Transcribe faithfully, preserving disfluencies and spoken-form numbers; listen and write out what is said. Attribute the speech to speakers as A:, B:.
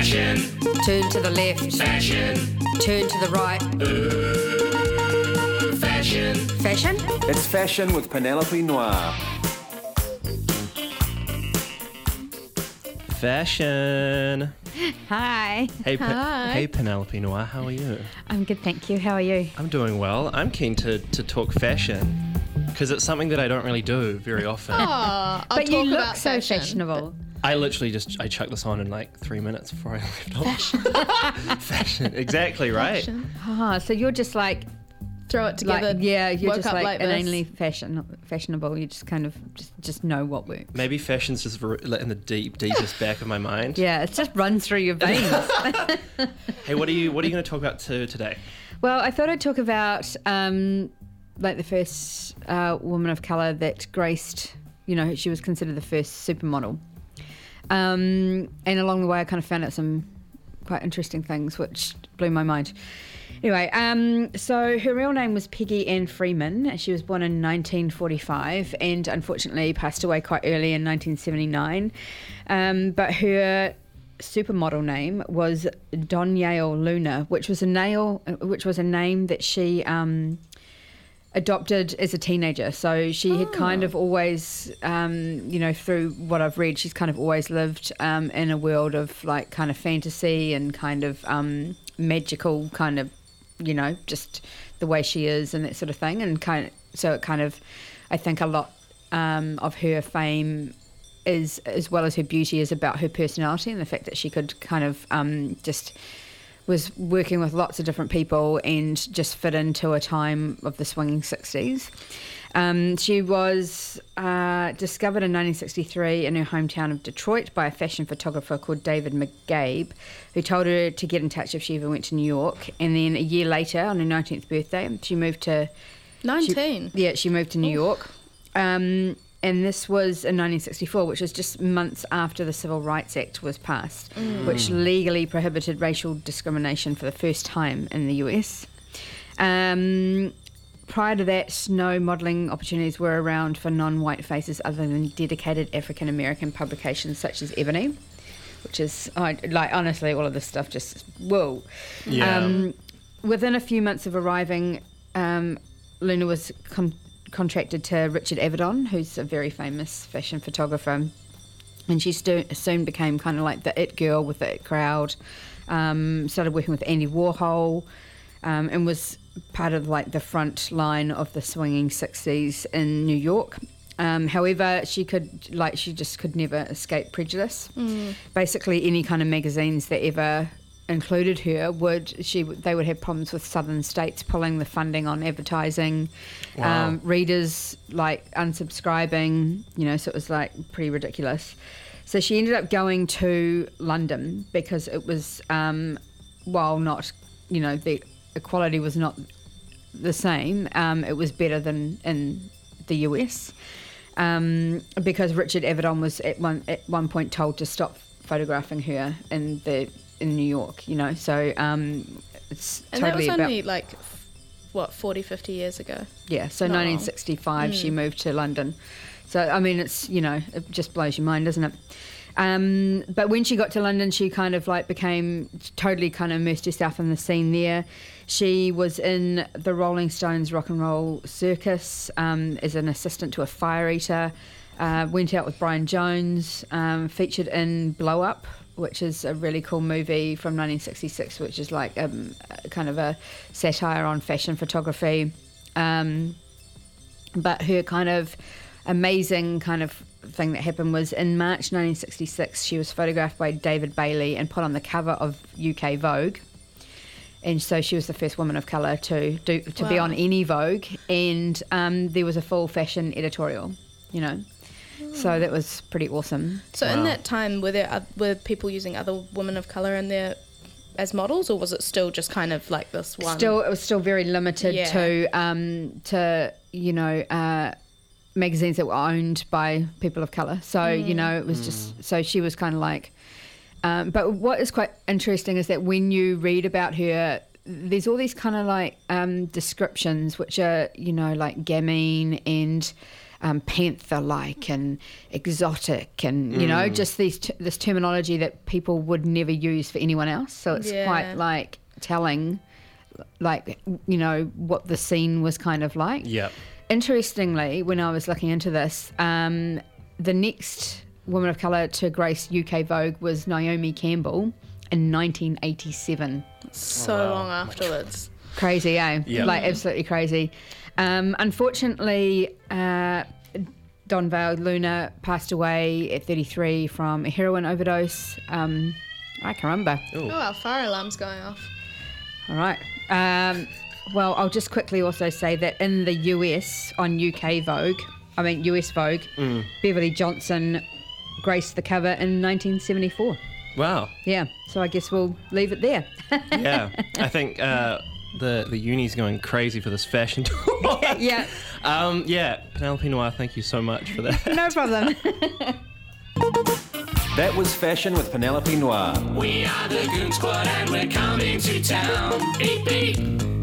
A: Fashion.
B: Turn to the left.
A: Fashion.
B: Turn to the right.
A: Ooh, fashion.
B: Fashion?
C: It's Fashion with Penelope Noir.
D: Fashion.
B: Hi.
D: Hey, Pe-
E: Hi.
D: hey, Penelope Noir. How are you?
B: I'm good, thank you. How are you?
D: I'm doing well. I'm keen to, to talk fashion because it's something that I don't really do very often.
E: Oh, I'll
B: but you
E: talk
B: look
E: about
B: so
E: fashion.
B: fashionable.
D: I literally just I chucked this on in like three minutes before I left off. Fashion. Exactly right.
E: Fashion.
B: Ah, so you're just like,
E: Throw it together.
B: like yeah, you're
E: woke
B: just
E: up
B: like,
E: like
B: inanely
E: this.
B: fashion, fashionable. You just kind of just, just know what works.
D: Maybe fashion's just ver- like in the deep, deepest back of my mind.
B: Yeah, it just runs through your veins.
D: Hey, what are you what are you going to talk about to today?
B: Well, I thought I'd talk about um, like the first uh, woman of colour that graced, you know, she was considered the first supermodel. Um, and along the way, I kind of found out some quite interesting things, which blew my mind. Anyway, um, so her real name was Peggy Ann Freeman. She was born in nineteen forty-five and unfortunately passed away quite early in nineteen seventy-nine. Um, but her supermodel name was Donyale Luna, which was a nail, which was a name that she um, adopted as a teenager. So she had kind of always, um, you know, through what I've read, she's kind of always lived um, in a world of like kind of fantasy and kind of um, magical kind of, you know, just the way she is and that sort of thing. And kind of, so it kind of, I think a lot um, of her fame is, as well as her beauty, is about her personality and the fact that she could kind of um, just was working with lots of different people and just fit into a time of the swinging sixties. Um, she was uh, discovered in nineteen sixty-three in her hometown of Detroit by a fashion photographer called David McGabe, who told her to get in touch if she ever went to New York. And then a year later, on her nineteenth birthday, she moved to...
E: nineteen.
B: She, yeah, she moved to New York. Um, and this was in nineteen sixty-four, which was just months after the Civil Rights Act was passed, which legally prohibited racial discrimination for the first time in the U S. Um, prior to that, no modelling opportunities were around for non-white faces other than dedicated African-American publications such as Ebony, which is, oh, like, honestly, all of this stuff just, whoa.
D: Yeah.
B: Um, within a few months of arriving, um, Luna was con- contracted to Richard Avedon, who's a very famous fashion photographer, and she stu- soon became kind of like the it girl with the it crowd. Um, started working with Andy Warhol, um, and was part of like the front line of the swinging sixties in New York. Um, however, she could like she just could never escape prejudice. Mm. Basically, any kind of magazines that ever included her would she they would have problems with southern states pulling the funding on advertising.
D: Wow.
B: Um, readers like unsubscribing, you know, so it was like pretty ridiculous. So she ended up going to London because it was, um, while not, you know, the equality was not the same, um, it was better than in the U S. Um, because Richard Avedon was at one at one point told to stop photographing her in the in New York, you know, so um, it's
E: And
B: totally
E: that was
B: about
E: only like, what, forty, fifty years ago?
B: yeah. So
E: not long.
B: nineteen sixty-five, she moved to London. So I mean, it's you know, it just blows your mind, doesn't it? Um, but when she got to London, she kind of like became totally kind of immersed herself in the scene there. She was in the Rolling Stones Rock and Roll Circus um, as an assistant to a fire eater. Uh, went out with Brian Jones. Um, featured in Blow Up, which is a really cool movie from nineteen sixty-six, which is like um, kind of a satire on fashion photography. Um, but her kind of amazing kind of thing that happened was in March nineteen sixty-six, she was photographed by David Bailey and put on the cover of U K Vogue. And so she was the first woman of colour to do to be
E: Wow.
B: on any Vogue. And um, there was a full fashion editorial, you know. So that was pretty awesome.
E: So
D: Wow.
E: in that time, were there oth- were people using other women of colour in there as models, or was it still just kind of like this one?
B: Still, it was still very limited
E: Yeah.
B: to um, to you know uh, magazines that were owned by people of colour. So
E: Mm.
B: you know, it was just so she was kind of like. Um, but what is quite interesting is that when you read about her, there's all these kind of like um, descriptions which are you know like gamine and um, panther-like and exotic, and you know, just these t- this terminology that people would never use for anyone else. So it's
E: Yeah.
B: quite like telling, like you know, what the scene was kind of like.
D: Yep.
B: Interestingly, when I was looking into this, um, the next woman of colour to grace U K Vogue was Naomi Campbell in nineteen eighty-seven.
E: So
D: wow.
E: long afterwards.
B: Crazy, eh?
D: Yeah.
B: Like, absolutely crazy. Um, unfortunately, uh, Don Vale Luna passed away at thirty-three from a heroin overdose. Um, I can remember.
E: Oh, our fire alarm's going off.
B: All right. Um, well, I'll just quickly also say that in the U S on U K Vogue, I mean U S Vogue, Beverly Johnson graced the cover in nineteen seventy-four.
D: Wow.
B: Yeah, so I guess we'll leave it there.
D: Yeah. I think uh, the the uni's going crazy for this fashion tour.
B: Yeah,
D: Um, yeah. Penelope Noir, thank you so much for that.
B: no problem.
C: That was Fashion with Penelope Noir.
A: We are the Goon Squad and we're coming to town. Beep beep.